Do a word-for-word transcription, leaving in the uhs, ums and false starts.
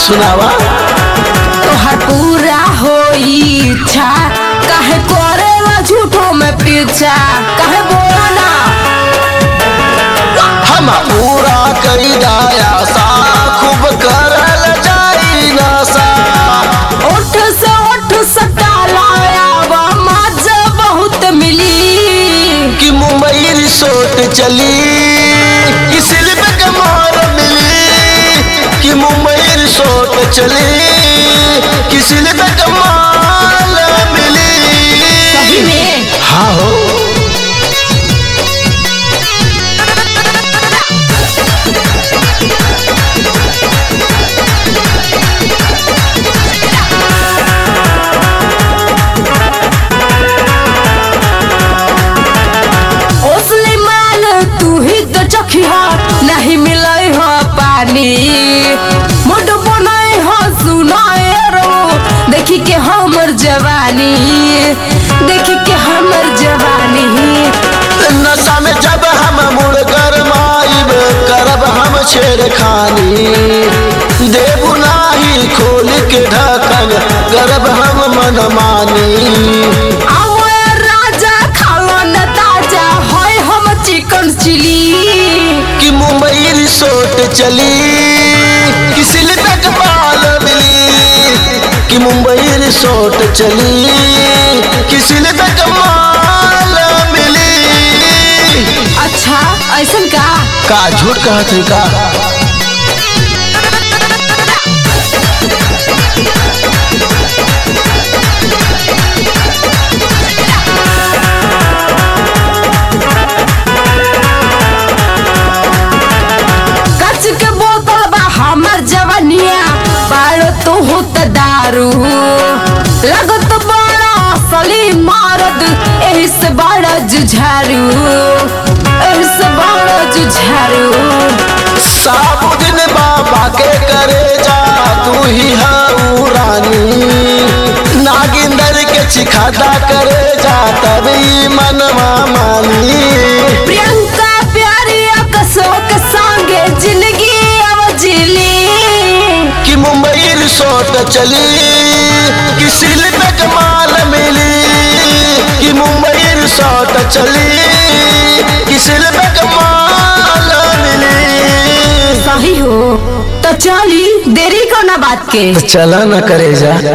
सुनावा। तोहर पूरा हो इच्छा काहे करेला झूठो में पीछा काहे बोला ना हम पूरा कई दाया सा खूब करल जाई नशा। ओठ से ओठ सटालाया वा मजा बहुत मिली कि मुंबई रिसोर्ट चली कि सिल्क के मार मिली कि मुंबई रिसोर्ट चली कि सिल्क के माल मिली। सही में हाँ हो नहीं मिले हो पानी मुड बनाए हो सुनाए रो देखी के हमर जवानी देखी के हमर जवानी। नशा में जब हम मुड़ गरमाइब करब हम छेड़खानी देबू नाही खोल के ढक्कन करब हम मनमानी। चिकन चिली कि मुंबई रिसोर्ट चली कि सिल्क के माल मिली कि मुंबई रिसोर्ट चली कि सिल्क के माल मिली। अच्छा ऐसा का का झूठ कहत है का। दारू लगत बड़ा असली मारद एही से बड़ा जुझारू एही से बड़ा जुझारू। साबुद्दीन बाबा के करे जा तू ही हाउ रानी नागिंदर के चिखादा करे जा तभी मनवा मानी। प्रियंका प्यारी कसो के संगे जिंदगी अब जिली कि मुंबई रिसोर्ट चली कि सिल्क के माल मिली कि मुंबई रिसोर्ट चली कि सिल्क के माल मिली। सही हो तो चली देरी को ना बात के चला न करे जा।